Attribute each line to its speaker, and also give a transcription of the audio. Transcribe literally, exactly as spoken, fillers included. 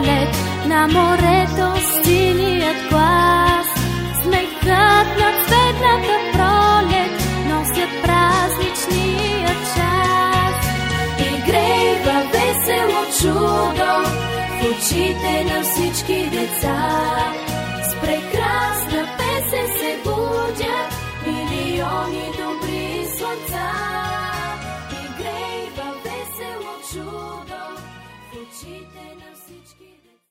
Speaker 1: пролет, на морето синият глас. Смехът на цветната пролет носят празничния час. Игрейва весело чудо в очите на всички деца. С прекрасна песен се будят милиони добри слънца. Игрейва весело чудо в очите на всички деца.